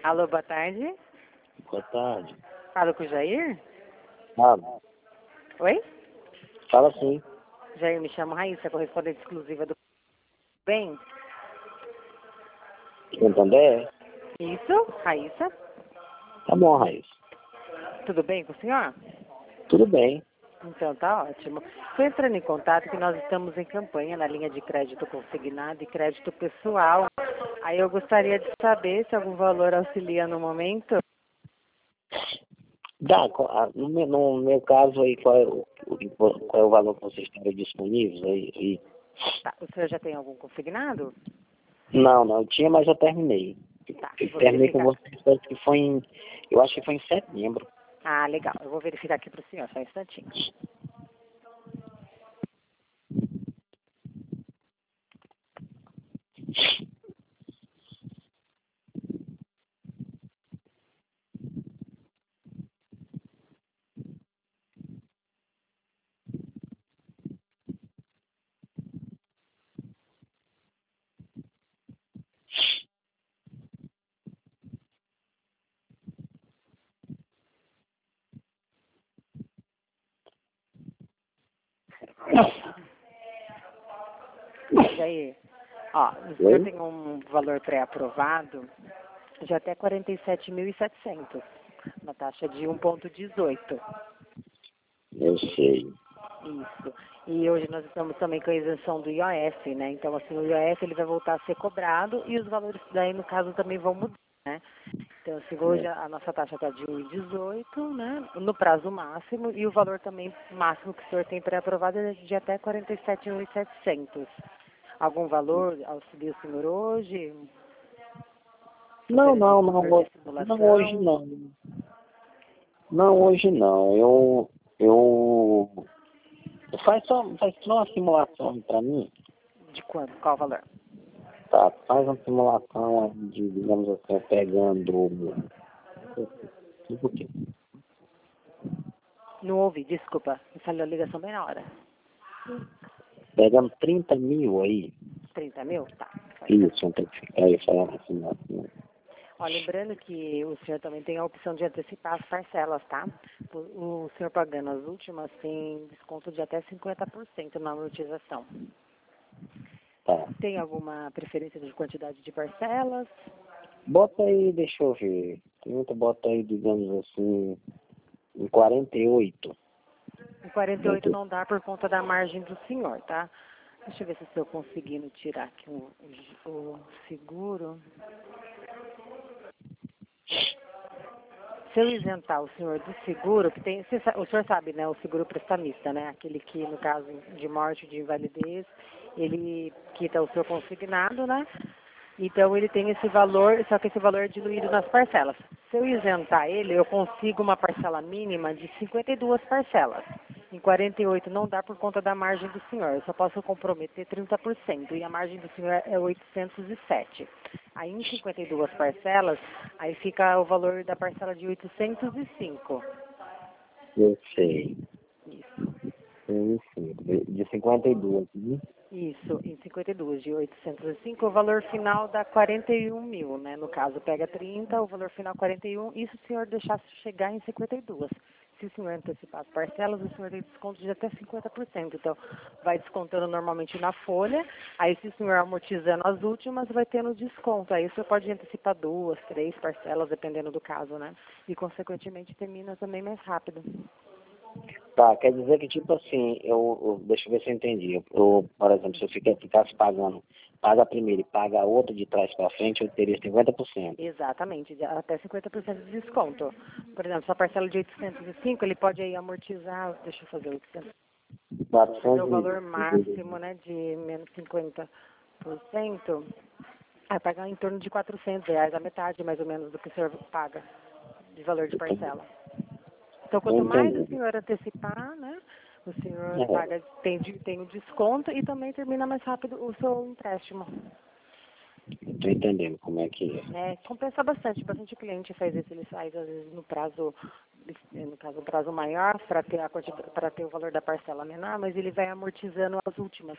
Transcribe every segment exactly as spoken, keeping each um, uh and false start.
Alô, boa tarde. Boa tarde. Falo com o Jair? Fala. Oi? Fala sim. Jair, me chamo Raíssa, correspondente exclusiva do Bem. Santander? Isso, Raíssa. Tá bom, Raíssa. Tudo bem com o senhor? Tudo bem. Então tá ótimo. Estou entrando em contato que nós estamos em campanha na linha de crédito consignado e crédito pessoal. Aí eu gostaria de saber se algum valor auxilia no momento. Dá, qual- ah, no meu, no meu caso aí, qual é, o, o- qual é o valor que vocês têm disponíveis aí? aí? Tá, o senhor já tem algum consignado? Não, não, eu tinha, mas eu terminei. Tá, Eu vou terminei com verificar. vocês, parece que foi em, eu acho que foi em setembro. Ah, legal. Eu vou verificar aqui para o senhor, só um instantinho. Jair, ó, o senhor Oi? tem um valor pré-aprovado de até quarenta e sete mil e setecentos, na taxa de um vírgula dezoito. Eu sei. Isso. E hoje nós estamos também com a isenção do I O F, né? Então, assim, o I O F ele vai voltar a ser cobrado e os valores daí, no caso, também vão mudar, né? Então, assim, hoje a a nossa taxa está de um vírgula dezoito, né? No prazo máximo, e o valor também máximo que o senhor tem pré-aprovado é de até quarenta e sete mil e setecentos. Algum valor auxilia o senhor hoje? Não, Gostaria de não, não, fazer ho- de não, hoje simulação? não. Não, hoje não. Eu, eu, faz só, faz só uma simulação para mim. De quanto? Qual o valor? Tá, faz uma simulação de, digamos assim, pegando. Tipo que Não ouvi, desculpa. Me falhou a ligação bem na hora. pegando trinta mil aí. trinta mil? Tá. Isso, não tem que ficar aí falando assim, assim. Ó, lembrando que o senhor também tem a opção de antecipar as parcelas, tá? O, o senhor pagando as últimas tem desconto de até cinquenta por cento na amortização. Tá. Tem alguma preferência de quantidade de parcelas? Bota aí, deixa eu ver. trinta, bota aí, digamos assim, em quarenta e oito. Em quarenta e oito não dá por conta da margem do senhor, tá? Deixa eu ver se eu estou conseguindo tirar aqui o, o, o seguro. Se eu isentar o senhor do seguro, que tem, você sa- o senhor sabe, né, o seguro prestamista, né, aquele que, no caso de morte, de invalidez, ele quita o seu consignado, né, então ele tem esse valor, só que esse valor é diluído nas parcelas. Se eu isentar ele, eu consigo uma parcela mínima de cinquenta e duas parcelas. Em quarenta e oito não dá por conta da margem do senhor, eu só posso comprometer trinta por cento e a margem do senhor é oitocentos e sete. Aí em cinquenta e duas parcelas, aí fica o valor da parcela de oitocentos e cinco. Eu sei. Isso. Sim, sim. De de cinquenta e dois, né? Isso, em cinquenta e duas de oitocentos e cinco, o valor final dá quarenta e um mil, né? No caso, pega trinta, o valor final quarenta e um, e se o senhor deixasse chegar em cinquenta e duas. Se o senhor antecipar as parcelas, o senhor tem desconto de até cinquenta por cento. Então, vai descontando normalmente na folha, aí se o senhor amortizando as últimas, vai tendo desconto. Aí o senhor pode antecipar duas, três parcelas, dependendo do caso, né? E, consequentemente, termina também mais rápido. Tá, quer dizer que, tipo assim, eu, eu- deixa eu ver se eu entendi. Eu, eu, por exemplo, se eu ficar, ficasse pagando, paga a primeira e paga a outra de trás para frente, eu teria cinquenta por cento. Exatamente, de- até cinquenta por cento de desconto. Por exemplo, sua parcela de oitocentos e cinco, ele pode aí amortizar, deixa eu fazer oitocentos, fazer o valor quatrocentos máximo, né, de menos cinquenta por cento, vai pagar em torno de quatrocentos reais, a metade mais ou menos do que o senhor paga de valor de parcela. Então, Estou quanto mais o entendendo. senhor antecipar, né, o senhor É, paga, tem, de- tem o desconto e também termina mais rápido o seu empréstimo. estou entendendo como é que é. É, compensa bastante, bastante cliente faz isso, ele faz às vezes no prazo, no caso um prazo maior para ter a para ter o valor da parcela menor, mas ele vai amortizando as últimas.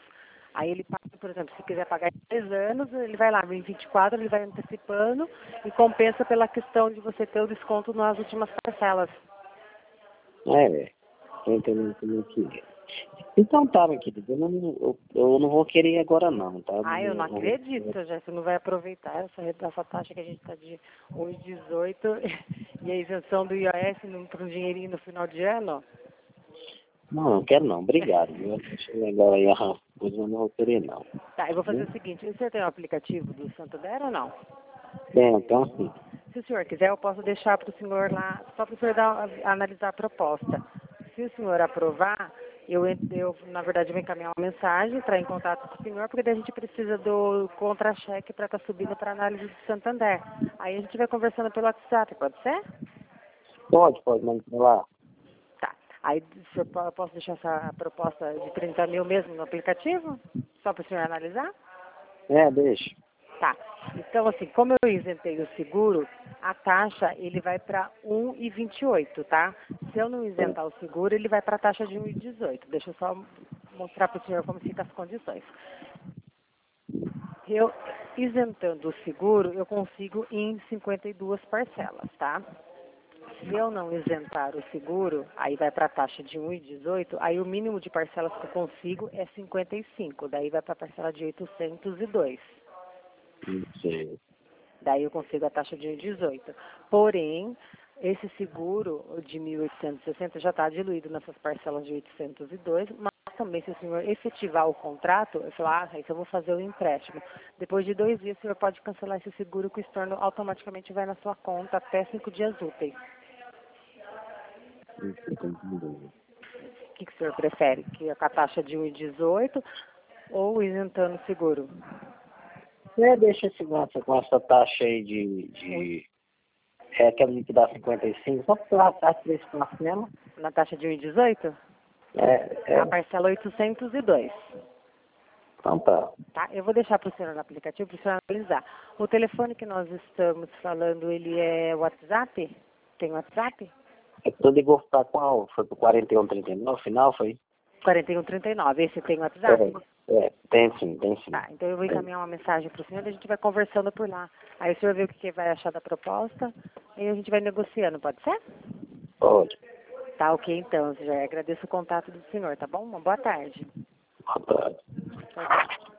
Aí ele paga, por exemplo, se quiser pagar em três anos, ele vai lá, em vinte e quatro ele vai antecipando e compensa pela questão de você ter o desconto nas últimas parcelas. É, tô entendendo como é que é. Então tá, meu querido, eu não, eu, eu não vou querer ir agora não, tá? Ah, eu não Eu- acredito, já você não vai aproveitar essa, essa taxa que a gente está de um e dezoito e a isenção do I O S para um dinheirinho no final de ano. Não, não quero não, obrigado. Eu achei legal aí, aham, pois eu não vou querer não. Tá, eu vou fazer o seguinte, você tem o aplicativo do Santander ou não? Bem, então sim. Se o senhor quiser, eu posso deixar para o senhor lá, só para o senhor dar, analisar a proposta. Se o senhor aprovar, eu, eu na verdade, vou encaminhar uma mensagem, entrar em contato com o senhor, porque daí a gente precisa do contra-cheque para estar subindo para análise do Santander. Aí a gente vai conversando pelo WhatsApp, pode ser? Pode, pode, mas lá. Tá. Aí o senhor, po- eu posso deixar essa proposta de trinta mil mesmo no aplicativo? Só para o senhor analisar? É, deixa. Tá. Então, assim, como eu isentei o seguro, a taxa ele vai para um e vinte e oito, tá? Se eu não isentar o seguro, ele vai para a taxa de um e dezoito. Deixa eu só mostrar para o senhor como ficam as condições. Eu, isentando o seguro, eu consigo em cinquenta e duas parcelas, tá? Se eu não isentar o seguro, aí vai para a taxa de um e dezoito, aí o mínimo de parcelas que eu consigo é cinquenta e cinco, daí vai para a parcela de oitocentos e dois. Não sei. Daí eu consigo a taxa de um e dezoito. Porém, esse seguro de mil oitocentos e sessenta já está diluído nessas parcelas de oitocentos e dois, mas também se o senhor efetivar o contrato, eu falo, ah, isso eu vou fazer o empréstimo. Depois de dois dias, o senhor pode cancelar esse seguro que o estorno automaticamente vai na sua conta até cinco dias úteis. Não sei como entender. O que, que o senhor prefere? Que é com a taxa de um e dezoito ou isentando o seguro? É, deixa esse negócio com essa taxa aí de... de é, quero liquidar cinquenta e cinco, só porque lá tá três parcelas. Na taxa de um e dezoito? É, A é, parcela oitocentos e dois. então tá. Tá? Eu vou deixar para o senhor no aplicativo para o senhor analisar. O telefone que nós estamos falando, ele é WhatsApp? Tem WhatsApp? É que tu ligou pra qual? Foi pro quarenta e um trinta e nove, no final foi? quarenta e um trinta e nove. Esse tem WhatsApp? É, é, tem sim, tem sim. Tá, então eu vou Tem. encaminhar uma mensagem para o senhor e a gente vai conversando por lá. Aí o senhor vê o que que vai achar da proposta e a gente vai negociando, pode ser? Pode. Tá, ok, então, já agradeço o contato do senhor, tá bom? Uma boa tarde. Boa tarde. Tchau, tchau.